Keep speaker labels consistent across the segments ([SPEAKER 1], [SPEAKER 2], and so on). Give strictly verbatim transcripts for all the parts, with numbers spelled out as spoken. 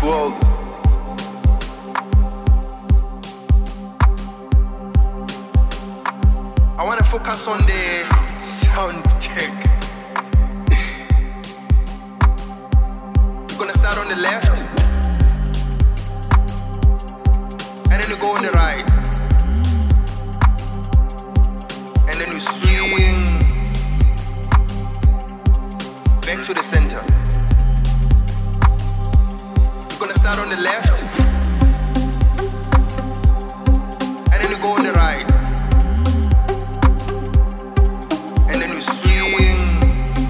[SPEAKER 1] world. I wanna focus on the sound check. We're gonna start on the left, and then you go on the right, and then you swing back to the center. We're gonna start on the left, and then you go on the right, and then you swing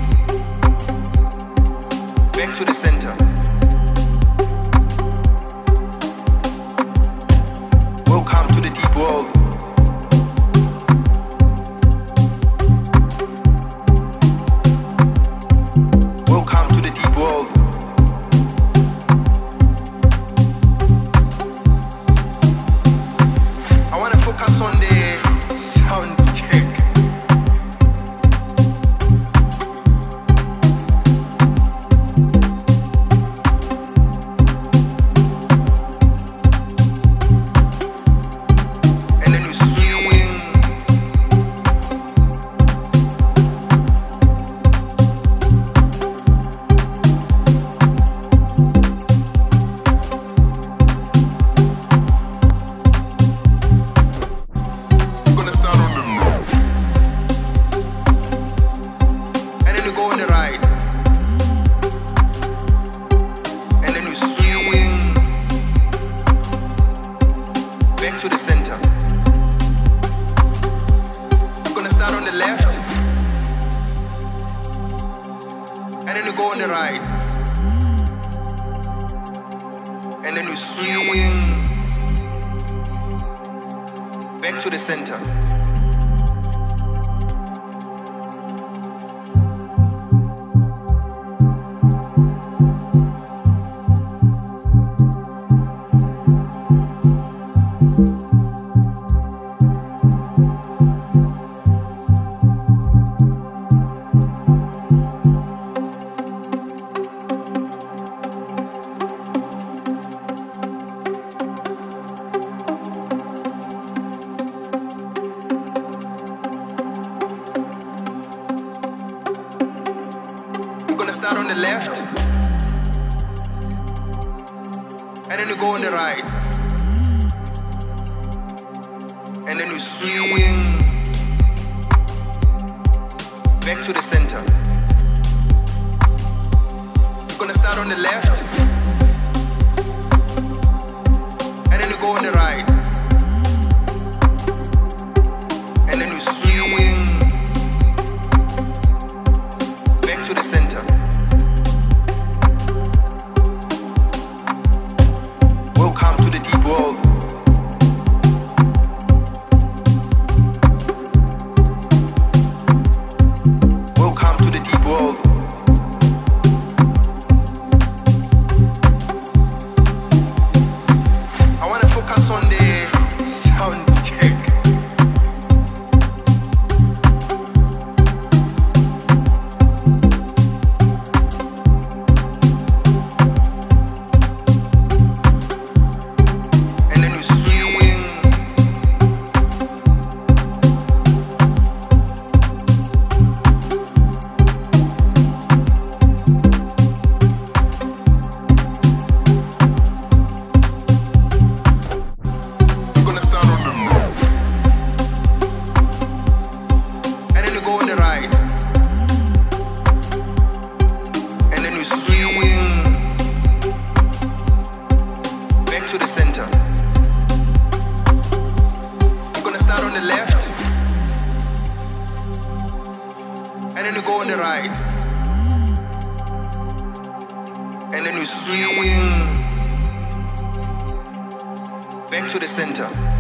[SPEAKER 1] back to the center. Welcome to the deep world. Welcome to the deep world. I wanna focus on the sound check. To the center. You're gonna start on the left, and then you go on the right, and then you swing back to the center. Start on the left, and then you go on the right, and then you swing back to the center. You're gonna start on the left, and then you go on the right, and then you swing back to the center. Welcome to the deep world. Welcome to the deep world. I want to focus on the sound check. Swing back to the center. You're gonna start on the left, and then you go on the right, and then you swing back to the center.